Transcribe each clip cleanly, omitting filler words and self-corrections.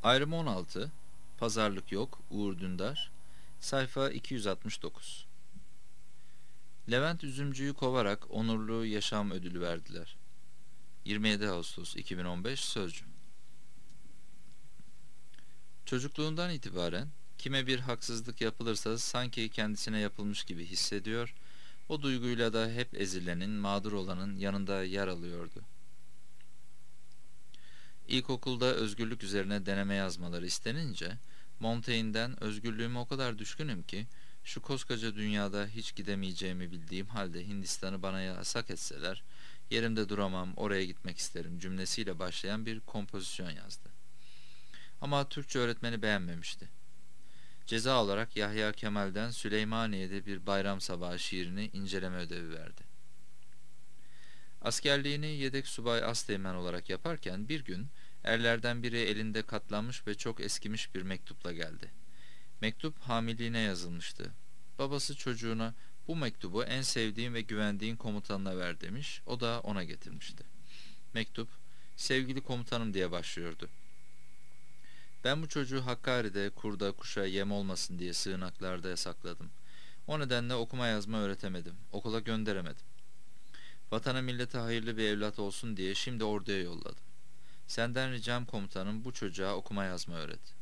Ayrım 16, Pazarlık yok, Uğur Dündar, sayfa 269. Levent Üzümcü'yü kovarak onurlu yaşam ödülü verdiler. 27 Ağustos 2015 Sözcü. Çocukluğundan itibaren kime bir haksızlık yapılırsa sanki kendisine yapılmış gibi hissediyor, o duyguyla da hep ezilenin, mağdur olanın yanında yer alıyordu. İlkokulda özgürlük üzerine deneme yazmaları istenince, Montaigne'den özgürlüğüme o kadar düşkünüm ki, şu koskoca dünyada hiç gidemeyeceğimi bildiğim halde Hindistan'ı bana yasak etseler, yerimde duramam, oraya gitmek isterim cümlesiyle başlayan bir kompozisyon yazdı. Ama Türkçe öğretmeni beğenmemişti. Ceza olarak Yahya Kemal'den Süleymaniye'de bir bayram sabahı şiirini inceleme ödevi verdi. Askerliğini yedek subay asteğmen olarak yaparken bir gün erlerden biri elinde katlanmış ve çok eskimiş bir mektupla geldi. Mektup hamiliğine yazılmıştı. Babası çocuğuna bu mektubu en sevdiğin ve güvendiğin komutanına ver demiş, o da ona getirmişti. Mektup, sevgili komutanım diye başlıyordu. Ben bu çocuğu Hakkari'de kurda kuşa yem olmasın diye sığınaklarda yasakladım. O nedenle okuma yazma öğretemedim, okula gönderemedim. Vatana millete hayırlı bir evlat olsun diye şimdi orduya yolladım. Senden ricam komutanım bu çocuğa okuma yazma öğret.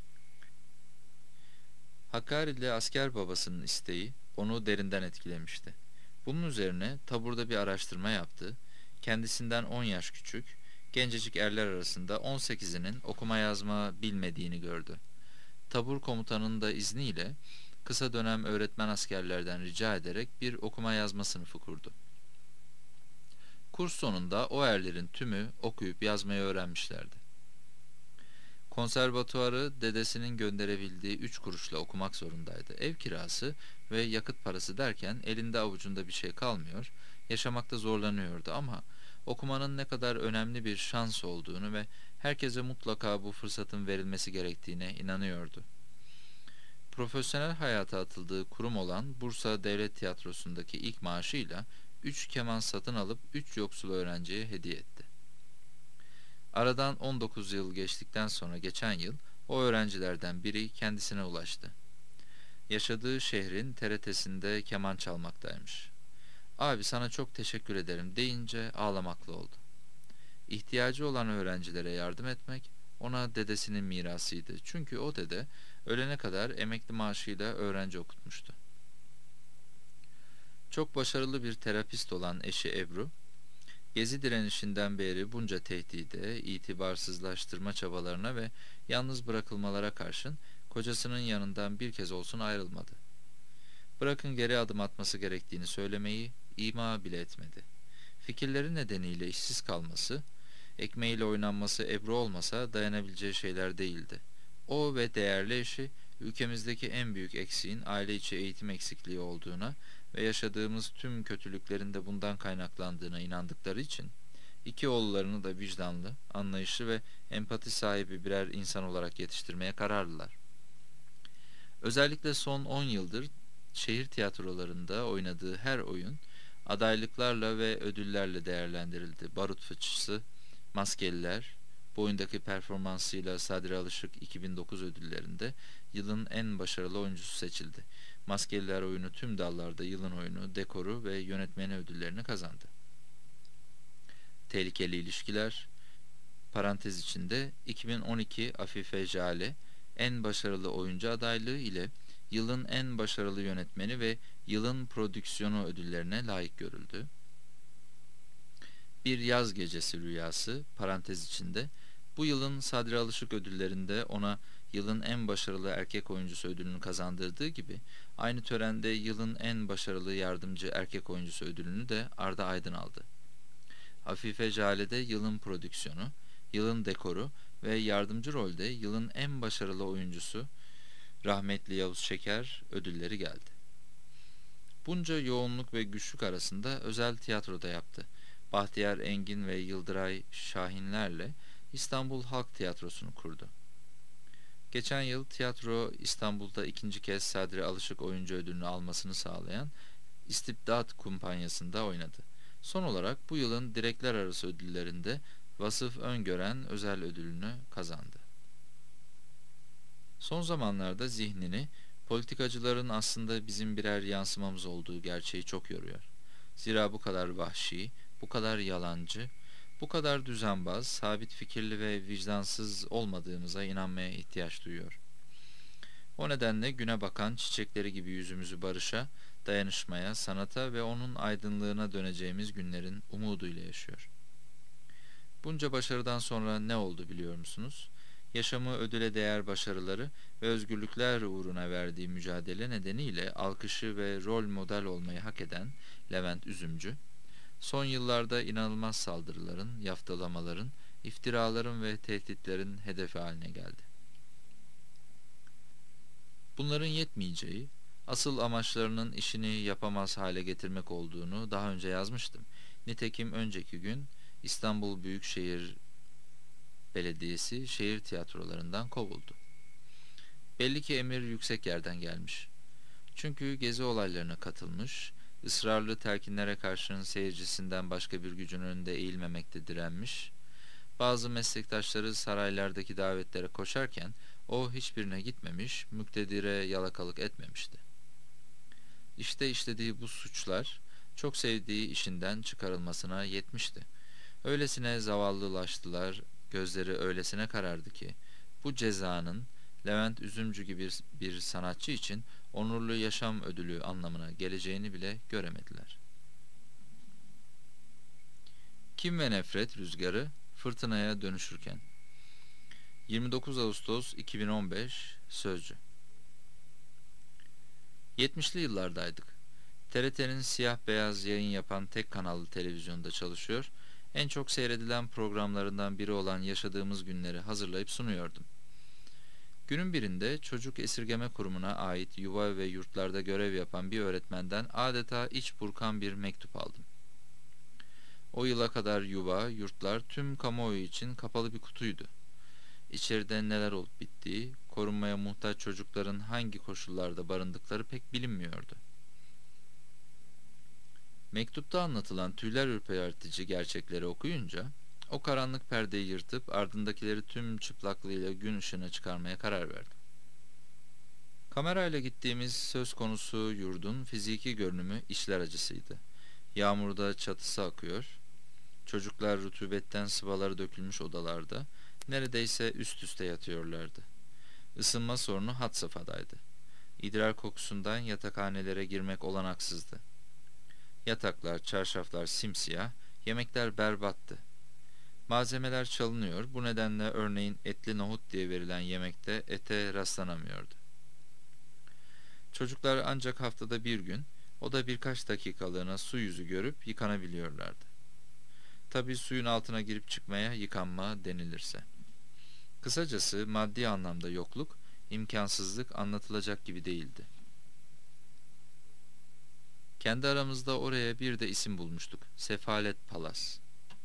Hakkari'li asker babasının isteği onu derinden etkilemişti. Bunun üzerine taburda bir araştırma yaptı. Kendisinden 10 yaş küçük, gencecik erler arasında 18'inin okuma yazma bilmediğini gördü. Tabur komutanının da izniyle kısa dönem öğretmen askerlerden rica ederek bir okuma yazma sınıfı kurdu. Kurs sonunda o erlerin tümü okuyup yazmayı öğrenmişlerdi. Konservatuarı dedesinin gönderebildiği 3 kuruşla okumak zorundaydı. Ev kirası ve yakıt parası derken elinde avucunda bir şey kalmıyor, yaşamakta zorlanıyordu ama okumanın ne kadar önemli bir şans olduğunu ve herkese mutlaka bu fırsatın verilmesi gerektiğine inanıyordu. Profesyonel hayata atıldığı kurum olan Bursa Devlet Tiyatrosu'ndaki ilk maaşıyla 3 keman satın alıp 3 yoksul öğrenciye hediye etti. Aradan 19 yıl geçtikten sonra geçen yıl o öğrencilerden biri kendisine ulaştı. Yaşadığı şehrin TRT'sinde keman çalmaktaymış. Abi sana çok teşekkür ederim deyince ağlamaklı oldu. İhtiyacı olan öğrencilere yardım etmek ona dedesinin mirasıydı. Çünkü o dede ölene kadar emekli maaşıyla öğrenci okutmuştu. Çok başarılı bir terapist olan eşi Ebru, Gezi direnişinden beri bunca tehdide, itibarsızlaştırma çabalarına ve yalnız bırakılmalara karşın kocasının yanından bir kez olsun ayrılmadı. Bırakın geri adım atması gerektiğini söylemeyi ima bile etmedi. Fikirleri nedeniyle işsiz kalması, ekmeğiyle oynanması Ebru olmasa dayanabileceği şeyler değildi. O ve değerli eşi ülkemizdeki en büyük eksiğin aile içi eğitim eksikliği olduğuna ve yaşadığımız tüm kötülüklerin de bundan kaynaklandığına inandıkları için iki oğullarını da vicdanlı, anlayışlı ve empati sahibi birer insan olarak yetiştirmeye kararlılar. Özellikle son 10 yıldır şehir tiyatrolarında oynadığı her oyun adaylıklarla ve ödüllerle değerlendirildi. Barut Fıçısı, Maskeliler, bu oyundaki performansıyla Sadri Alışık 2009 ödüllerinde yılın en başarılı oyuncusu seçildi. Maskeliler oyunu tüm dallarda yılın oyunu, dekoru ve yönetmeni ödüllerini kazandı. Tehlikeli İlişkiler, parantez içinde 2012 Afife Jale en başarılı oyuncu adaylığı ile yılın en başarılı yönetmeni ve yılın prodüksiyonu ödüllerine layık görüldü. Bir Yaz Gecesi Rüyası, parantez içinde, bu yılın Sadri Alışık ödüllerinde ona yılın en başarılı erkek oyuncusu ödülünü kazandırdığı gibi aynı törende yılın en başarılı yardımcı erkek oyuncusu ödülünü de Arda Aydın aldı. Afife Jale'de yılın prodüksiyonu, yılın dekoru ve yardımcı rolde yılın en başarılı oyuncusu rahmetli Yavuz Şeker ödülleri geldi. Bunca yoğunluk ve güçlük arasında özel tiyatroda yaptı. Bahtiyar Engin ve Yıldıray Şahinlerle İstanbul Halk Tiyatrosu'nu kurdu. Geçen yıl tiyatro İstanbul'da ikinci kez Sadri Alışık oyuncu ödülünü almasını sağlayan İstibdat Kumpanyası'nda oynadı. Son olarak bu yılın direkler arası ödüllerinde Vasıf Öngören özel ödülünü kazandı. Son zamanlarda zihnini politikacıların aslında bizim birer yansımamız olduğu gerçeği çok yoruyor. Zira bu kadar vahşi, bu kadar yalancı, bu kadar düzenbaz, sabit fikirli ve vicdansız olmadığımıza inanmaya ihtiyaç duyuyor. O nedenle güne bakan çiçekleri gibi yüzümüzü barışa, dayanışmaya, sanata ve onun aydınlığına döneceğimiz günlerin umuduyla yaşıyor. Bunca başarıdan sonra ne oldu biliyor musunuz? Yaşamı ödüle değer başarıları ve özgürlükler uğruna verdiği mücadele nedeniyle alkışı ve rol model olmayı hak eden Levent Üzümcü, son yıllarda inanılmaz saldırıların, yaftalamaların, iftiraların ve tehditlerin hedefi haline geldi. Bunların yetmeyeceği, asıl amaçlarının işini yapamaz hale getirmek olduğunu daha önce yazmıştım. Nitekim önceki gün İstanbul Büyükşehir Belediyesi şehir tiyatrolarından kovuldu. Belli ki emir yüksek yerden gelmiş. Çünkü gezi olaylarına katılmış, ısrarlı telkinlere karşın seyircisinden başka bir gücün önünde eğilmemekte direnmiş, bazı meslektaşları saraylardaki davetlere koşarken o hiçbirine gitmemiş, müktedire yalakalık etmemişti. İşte işlediği bu suçlar çok sevdiği işinden çıkarılmasına yetmişti. Öylesine zavallılaştılar, gözleri öylesine karardı ki bu cezanın Levent Üzümcü gibi bir sanatçı için onurlu yaşam ödülü anlamına geleceğini bile göremediler. Kin ve nefret rüzgarı fırtınaya dönüşürken 29 Ağustos 2015 Sözcü. 70'li yıllardaydık. TRT'nin siyah beyaz yayın yapan tek kanallı televizyonda çalışıyor, en çok seyredilen programlarından biri olan Yaşadığımız Günleri hazırlayıp sunuyordum. Günün birinde Çocuk Esirgeme Kurumu'na ait yuva ve yurtlarda görev yapan bir öğretmenden adeta iç burkan bir mektup aldım. O yıla kadar yuva, yurtlar tüm kamuoyu için kapalı bir kutuydu. İçeride neler olup bittiği, korunmaya muhtaç çocukların hangi koşullarda barındıkları pek bilinmiyordu. Mektupta anlatılan tüyler ürpertici gerçekleri okuyunca, o karanlık perdeyi yırtıp ardındakileri tüm çıplaklığıyla gün ışığına çıkarmaya karar verdim. Kamerayla gittiğimiz söz konusu yurdun fiziki görünümü içler acısıydı. Yağmurda çatısı akıyor, çocuklar rutubetten sıvaları dökülmüş odalarda neredeyse üst üste yatıyorlardı. Isınma sorunu had safhadaydı. İdrar kokusundan yatakhanelere girmek olanaksızdı. Yataklar, çarşaflar simsiyah, yemekler berbattı. Malzemeler çalınıyor, bu nedenle örneğin etli nohut diye verilen yemekte ete rastlanamıyordu. Çocuklar ancak haftada bir gün, o da birkaç dakikalığına su yüzü görüp yıkanabiliyorlardı. Tabii suyun altına girip çıkmaya yıkanma denilirse. Kısacası maddi anlamda yokluk, imkansızlık anlatılacak gibi değildi. Kendi aramızda oraya bir de isim bulmuştuk. Sefalet Palas.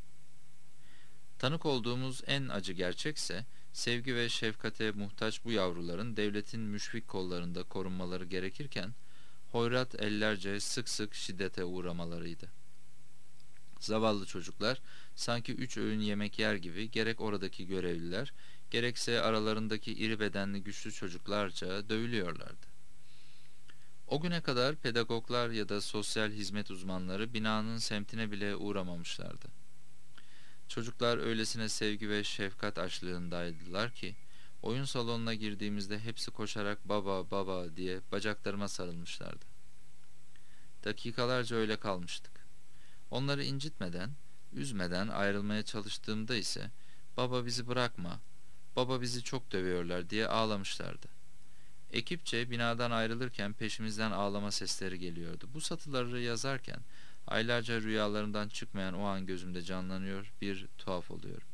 Tanık olduğumuz en acı gerçekse, sevgi ve şefkate muhtaç bu yavruların devletin müşfik kollarında korunmaları gerekirken, hoyrat ellerce sık sık şiddete uğramalarıydı. Zavallı çocuklar, sanki 3 öğün yemek yer gibi gerek oradaki görevliler, gerekse aralarındaki iri bedenli güçlü çocuklarca dövülüyorlardı. O güne kadar pedagoglar ya da sosyal hizmet uzmanları binanın semtine bile uğramamışlardı. Çocuklar öylesine sevgi ve şefkat açlığındaydılar ki, oyun salonuna girdiğimizde hepsi koşarak baba baba diye bacaklarıma sarılmışlardı. Dakikalarca öyle kalmıştık. Onları incitmeden, üzmeden ayrılmaya çalıştığımda ise, baba bizi bırakma, baba bizi çok dövüyorlar diye ağlamışlardı. Ekipçe binadan ayrılırken peşimizden ağlama sesleri geliyordu. Bu satırları yazarken aylarca rüyalarımdan çıkmayan o an gözümde canlanıyor, bir tuhaf oluyorum.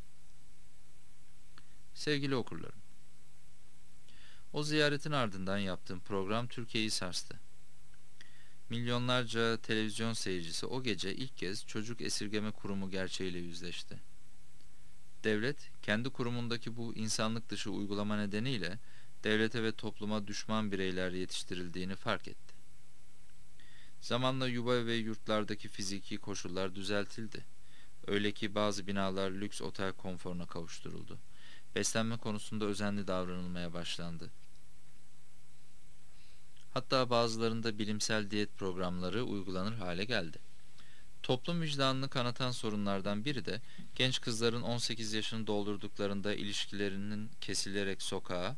Sevgili okurlarım, o ziyaretin ardından yaptığım program Türkiye'yi sarstı. Milyonlarca televizyon seyircisi o gece ilk kez Çocuk Esirgeme Kurumu gerçeğiyle yüzleşti. Devlet, kendi kurumundaki bu insanlık dışı uygulama nedeniyle devlete ve topluma düşman bireyler yetiştirildiğini fark etti. Zamanla yuva ve yurtlardaki fiziki koşullar düzeltildi. Öyle ki bazı binalar lüks otel konforuna kavuşturuldu. Beslenme konusunda özenli davranılmaya başlandı. Hatta bazılarında bilimsel diyet programları uygulanır hale geldi. Toplum vicdanını kanatan sorunlardan biri de genç kızların 18 yaşını doldurduklarında ilişkilerinin kesilerek sokağa,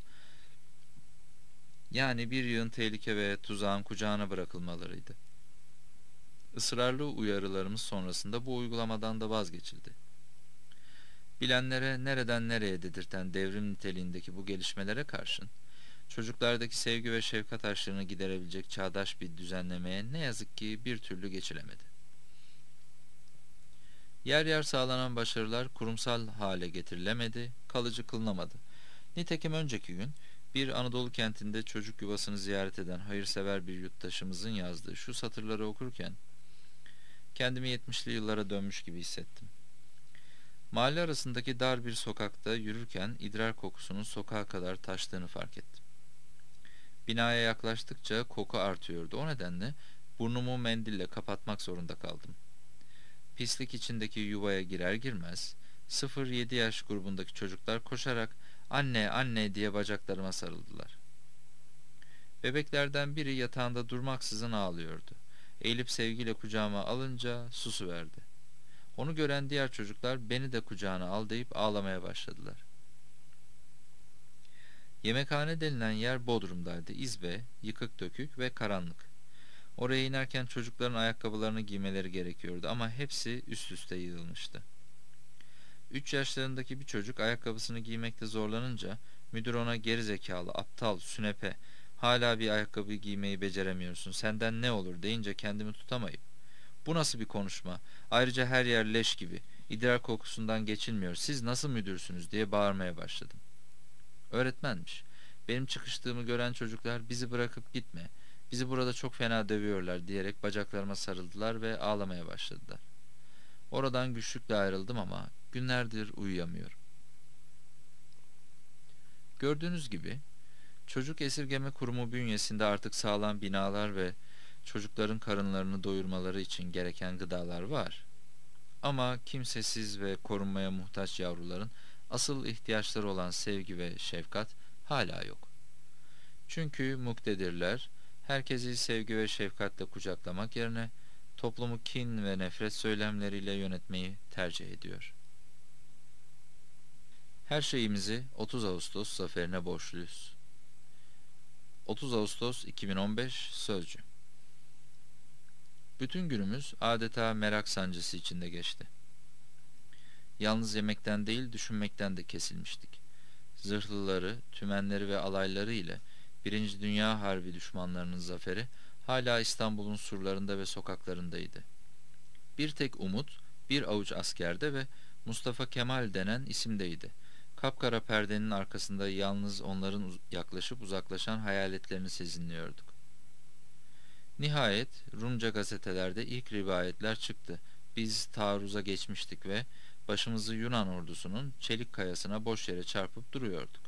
yani bir yığın tehlike ve tuzağın kucağına bırakılmalarıydı. Israrlı uyarılarımız sonrasında bu uygulamadan da vazgeçildi. Bilenlere nereden nereye dedirten devrim niteliğindeki bu gelişmelere karşın, çocuklardaki sevgi ve şefkat açlığını giderebilecek çağdaş bir düzenlemeye ne yazık ki bir türlü geçilemedi. Yer yer sağlanan başarılar kurumsal hale getirilemedi, kalıcı kılınamadı. Nitekim önceki gün bir Anadolu kentinde çocuk yuvasını ziyaret eden hayırsever bir yurttaşımızın yazdığı şu satırları okurken kendimi 70'li yıllara dönmüş gibi hissettim. Mahalle arasındaki dar bir sokakta yürürken idrar kokusunun sokağa kadar taştığını fark ettim. Binaya yaklaştıkça koku artıyordu. O nedenle burnumu mendille kapatmak zorunda kaldım. Pislik içindeki yuvaya girer girmez 0-7 yaş grubundaki çocuklar koşarak "Anne, anne" diye bacaklarıma sarıldılar. Bebeklerden biri yatağında durmaksızın ağlıyordu. Eğilip sevgiyle kucağıma alınca susuverdi. Onu gören diğer çocuklar "Beni de kucağına al" deyip ağlamaya başladılar. Yemekhane denilen yer Bodrum'daydı. İzbe, yıkık dökük ve karanlık. Oraya inerken çocukların ayakkabılarını giymeleri gerekiyordu ama hepsi üst üste yığılmıştı. 3 yaşlarındaki bir çocuk ayakkabısını giymekte zorlanınca müdür ona "Geri zekalı, aptal, sünepe, hala bir ayakkabı giymeyi beceremiyorsun, senden ne olur" deyince kendimi tutamayıp "Bu nasıl bir konuşma? Ayrıca her yer leş gibi, idrar kokusundan geçilmiyor, siz nasıl müdürsünüz" diye bağırmaya başladım. Öğretmenmiş. Benim çıkıştığımı gören çocuklar "Bizi bırakıp gitme, bizi burada çok fena dövüyorlar" diyerek bacaklarıma sarıldılar ve ağlamaya başladılar. Oradan güçlükle ayrıldım ama günlerdir uyuyamıyorum. Gördüğünüz gibi çocuk esirgeme kurumu bünyesinde artık sağlam binalar ve çocukların karınlarını doyurmaları için gereken gıdalar var. Ama kimsesiz ve korunmaya muhtaç yavruların asıl ihtiyaçları olan sevgi ve şefkat hala yok. Çünkü muktedirler herkesi sevgi ve şefkatle kucaklamak yerine toplumu kin ve nefret söylemleriyle yönetmeyi tercih ediyor. Her şeyimizi 30 Ağustos zaferine borçluyuz. 30 Ağustos 2015 Sözcü. Bütün günümüz adeta merak sancısı içinde geçti. Yalnız yemekten değil düşünmekten de kesilmiştik. Zırhlıları, tümenleri ve alayları ile Birinci Dünya Harbi düşmanlarının zaferi hala İstanbul'un surlarında ve sokaklarındaydı. Bir tek umut, bir avuç askerde ve Mustafa Kemal denen isimdeydi. Kapkara perdenin arkasında yalnız onların yaklaşıp uzaklaşan hayaletlerini sezinliyorduk. Nihayet Rumca gazetelerde ilk rivayetler çıktı. Biz taarruza geçmiştik ve başımızı Yunan ordusunun çelik kayasına boş yere çarpıp duruyorduk.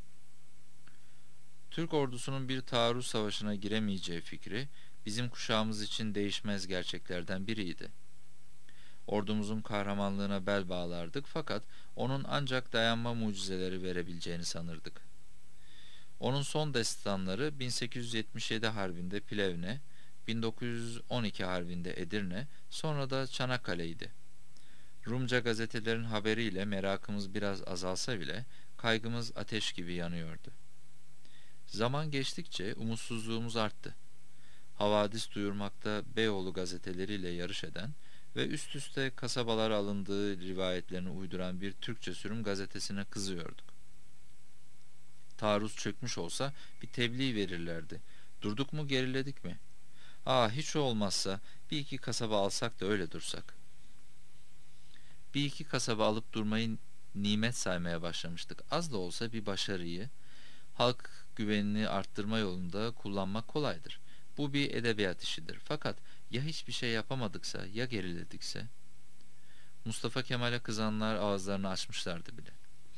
Türk ordusunun bir taarruz savaşına giremeyeceği fikri bizim kuşağımız için değişmez gerçeklerden biriydi. Ordumuzun kahramanlığına bel bağlardık fakat onun ancak dayanma mucizeleri verebileceğini sanırdık. Onun son destanları 1877 Harbi'nde Plevne, 1912 Harbi'nde Edirne, sonra da Çanakkale'ydi. Rumca gazetelerin haberiyle merakımız biraz azalsa bile kaygımız ateş gibi yanıyordu. Zaman geçtikçe umutsuzluğumuz arttı. Havadis duyurmakta Beyoğlu gazeteleriyle yarış eden ve üst üste kasabalara alındığı rivayetlerini uyduran bir Türkçe sürüm gazetesine kızıyorduk. Taarruz çökmüş olsa bir tebliğ verirlerdi. Durduk mu geriledik mi? Hiç olmazsa bir iki kasaba alsak da öyle dursak. Bir iki kasaba alıp durmayı nimet saymaya başlamıştık. Az da olsa bir başarıyı halk güvenini arttırma yolunda kullanmak kolaydır. Bu bir edebiyat işidir. Fakat ya hiçbir şey yapamadıksa, ya geriledikse? Mustafa Kemal'e kızanlar ağızlarını açmışlardı bile.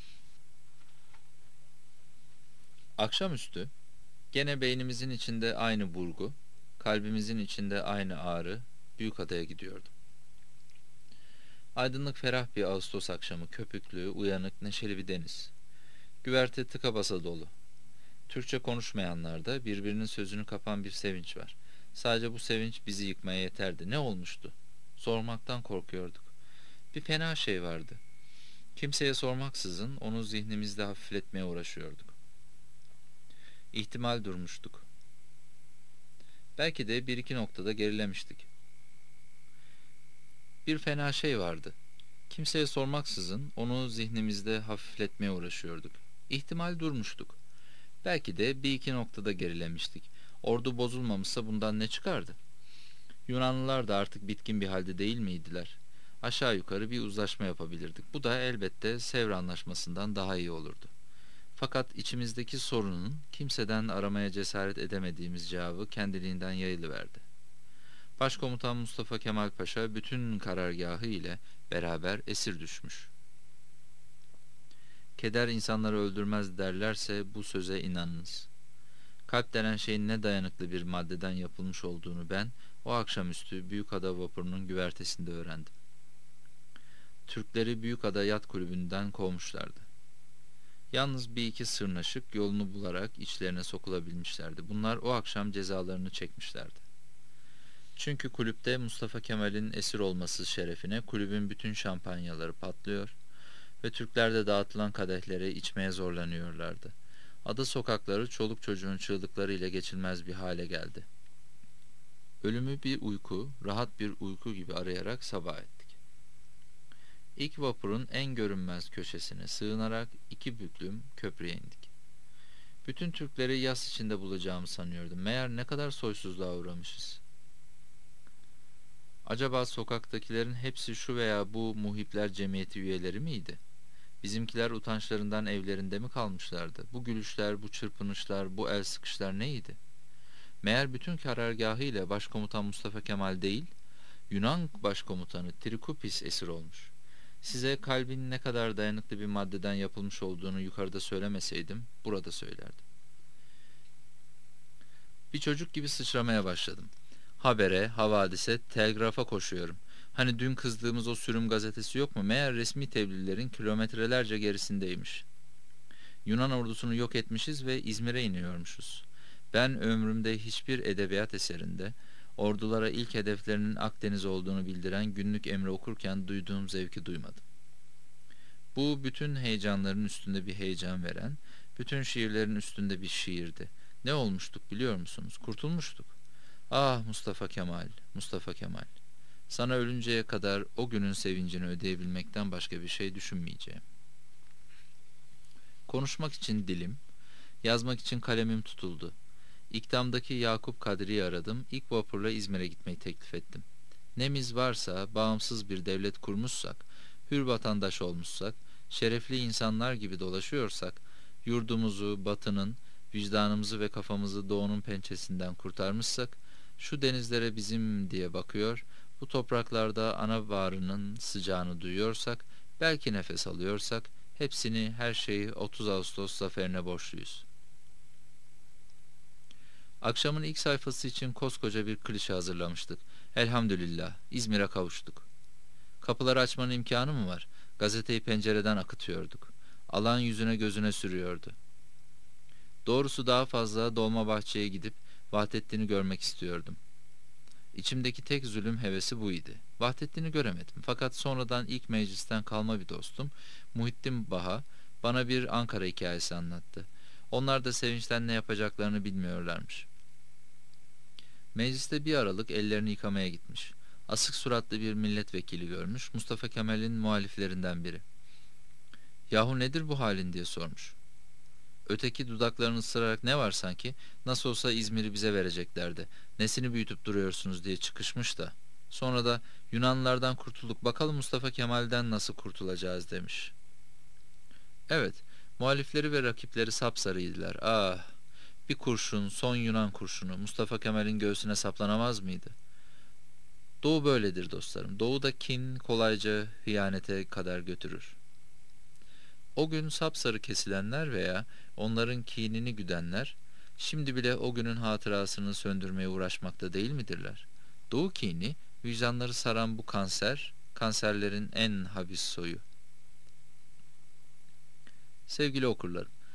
Akşamüstü gene beynimizin içinde aynı burgu, kalbimizin içinde aynı ağrı, Büyükada'ya gidiyordum. Aydınlık ferah bir Ağustos akşamı, köpüklü, uyanık, neşeli bir deniz. Güverte tıka basa dolu. Türkçe konuşmayanlarda birbirinin sözünü kapan bir sevinç var. Sadece bu sevinç bizi yıkmaya yeterdi. Ne olmuştu? Sormaktan korkuyorduk. Bir fena şey vardı. Kimseye sormaksızın onu zihnimizde hafifletmeye uğraşıyorduk. İhtimal durmuştuk. Belki de bir iki noktada gerilemiştik. Bir fena şey vardı. Kimseye sormaksızın onu zihnimizde hafifletmeye uğraşıyorduk. İhtimal durmuştuk. Belki de bir iki noktada gerilemiştik. Ordu bozulmamışsa bundan ne çıkardı? Yunanlılar da artık bitkin bir halde değil miydiler? Aşağı yukarı bir uzlaşma yapabilirdik. Bu da elbette Sevr Anlaşması'ndan daha iyi olurdu. Fakat içimizdeki sorunun kimseden aramaya cesaret edemediğimiz cevabı kendiliğinden yayılıverdi. Başkomutan Mustafa Kemal Paşa bütün karargahı ile beraber esir düşmüş. Keder insanları öldürmez derlerse bu söze inanınız. Kalp denen şeyin ne dayanıklı bir maddeden yapılmış olduğunu ben o akşamüstü Büyükada vapurunun güvertesinde öğrendim. Türkleri Büyükada Yat Kulübü'nden kovmuşlardı. Yalnız bir iki sırnaşık yolunu bularak içlerine sokulabilmişlerdi. Bunlar o akşam cezalarını çekmişlerdi. Çünkü kulüpte Mustafa Kemal'in esir olması şerefine kulübün bütün şampanyaları patlıyor ve Türklerde dağıtılan kadehlere içmeye zorlanıyorlardı. Ada sokakları çoluk çocuğun çığlıkları ile geçilmez bir hale geldi. Ölümü bir uyku, rahat bir uyku gibi arayarak sabah ettik. İlk vapurun en görünmez köşesine sığınarak 2 büklüm köprüye indik. Bütün Türkleri yas içinde bulacağımı sanıyordum. Meğer ne kadar soysuzluğa uğramışız. Acaba sokaktakilerin hepsi şu veya bu muhipler cemiyeti üyeleri miydi? Bizimkiler utançlarından evlerinde mi kalmışlardı? Bu gülüşler, bu çırpınışlar, bu el sıkışlar neydi? Meğer bütün karargahıyla Başkomutan Mustafa Kemal değil, Yunan Başkomutanı Trikupis esir olmuş. Size kalbin ne kadar dayanıklı bir maddeden yapılmış olduğunu yukarıda söylemeseydim, burada söylerdim. Bir çocuk gibi sıçramaya başladım. Habere, havadise, telgrafa koşuyorum. Hani dün kızdığımız o sürüm gazetesi yok mu? Meğer resmi tebliğlerin kilometrelerce gerisindeymiş. Yunan ordusunu yok etmişiz ve İzmir'e iniyormuşuz. Ben ömrümde hiçbir edebiyat eserinde ordulara ilk hedeflerinin Akdeniz olduğunu bildiren günlük emri okurken duyduğum zevki duymadım. Bu bütün heyecanların üstünde bir heyecan veren, bütün şiirlerin üstünde bir şiirdi. Ne olmuştuk biliyor musunuz? Kurtulmuştuk. Ah Mustafa Kemal, Mustafa Kemal. Sana ölünceye kadar o günün sevincini ödeyebilmekten başka bir şey düşünmeyeceğim. Konuşmak için dilim, yazmak için kalemim tutuldu. İktamdaki Yakup Kadri'yi aradım. İlk vapurla İzmir'e gitmeyi teklif ettim. Nemiz varsa, bağımsız bir devlet kurmuşsak, hür vatandaş olmuşsak, şerefli insanlar gibi dolaşıyorsak, yurdumuzu, batının, vicdanımızı ve kafamızı doğunun pençesinden kurtarmışsak, şu denizlere bizim diye bakıyor, bu topraklarda ana bağrının sıcağını duyuyorsak, belki nefes alıyorsak, hepsini her şeyi 30 Ağustos zaferine borçluyuz. Akşamın ilk sayfası için koskoca bir klişe hazırlamıştık. Elhamdülillah, İzmir'e kavuştuk. Kapıları açmanın imkanı mı var? Gazeteyi pencereden akıtıyorduk. Alan yüzüne gözüne sürüyordu. Doğrusu daha fazla Dolmabahçe'ye gidip Vahdettin'i görmek istiyordum. İçimdeki tek zulüm hevesi buydu. Vahdettin'i göremedim. Fakat sonradan ilk meclisten kalma bir dostum, Muhittin Baha, bana bir Ankara hikayesi anlattı. Onlar da sevinçten ne yapacaklarını bilmiyorlarmış. Mecliste bir aralık ellerini yıkamaya gitmiş. Asık suratlı bir milletvekili görmüş, Mustafa Kemal'in muhaliflerinden biri. "Yahu nedir bu halin?" diye sormuş. Öteki dudaklarını ısırarak "Ne var sanki? Nasıl olsa İzmir'i bize vereceklerdi. Nesini büyütüp duruyorsunuz?" diye çıkışmış da. Sonra da "Yunanlılardan kurtulduk, bakalım Mustafa Kemal'den nasıl kurtulacağız?" demiş. Evet, muhalifleri ve rakipleri sapsarıydılar. Ah! Bir kurşun, son Yunan kurşunu Mustafa Kemal'in göğsüne saplanamaz mıydı? Doğu böyledir dostlarım. Doğuda kin kolayca hıyanete kadar götürür. O gün sapsarı kesilenler veya onların kinini güdenler, şimdi bile o günün hatırasını söndürmeye uğraşmakta değil midirler? Doğu kini, vicdanları saran bu kanser, kanserlerin en habis soyu. Sevgili okurlarım,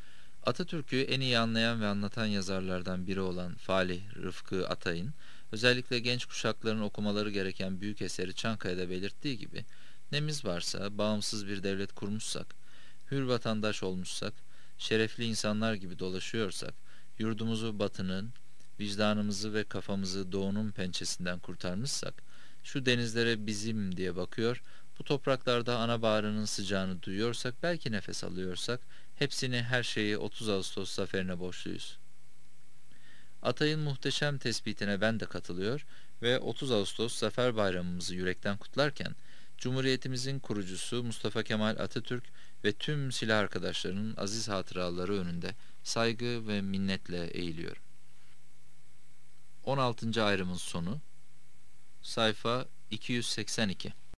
Atatürk'ü en iyi anlayan ve anlatan yazarlardan biri olan Falih Rıfkı Atay'ın, özellikle genç kuşakların okumaları gereken büyük eseri Çankaya'da belirttiği gibi, nemiz varsa, bağımsız bir devlet kurmuşsak, hür vatandaş olmuşsak, şerefli insanlar gibi dolaşıyorsak, yurdumuzu batının, vicdanımızı ve kafamızı doğunun pençesinden kurtarmışsak, şu denizlere bizim diye bakıyor, bu topraklarda ana baharının sıcağını duyuyorsak, belki nefes alıyorsak, hepsini, her şeyi 30 Ağustos zaferine borçluyuz. Atay'ın muhteşem tespitine ben de katılıyor ve 30 Ağustos Zafer Bayramımızı yürekten kutlarken, Cumhuriyetimizin kurucusu Mustafa Kemal Atatürk ve tüm silah arkadaşlarının aziz hatıraları önünde saygı ve minnetle eğiliyorum. 16. ayrımın sonu, sayfa 282.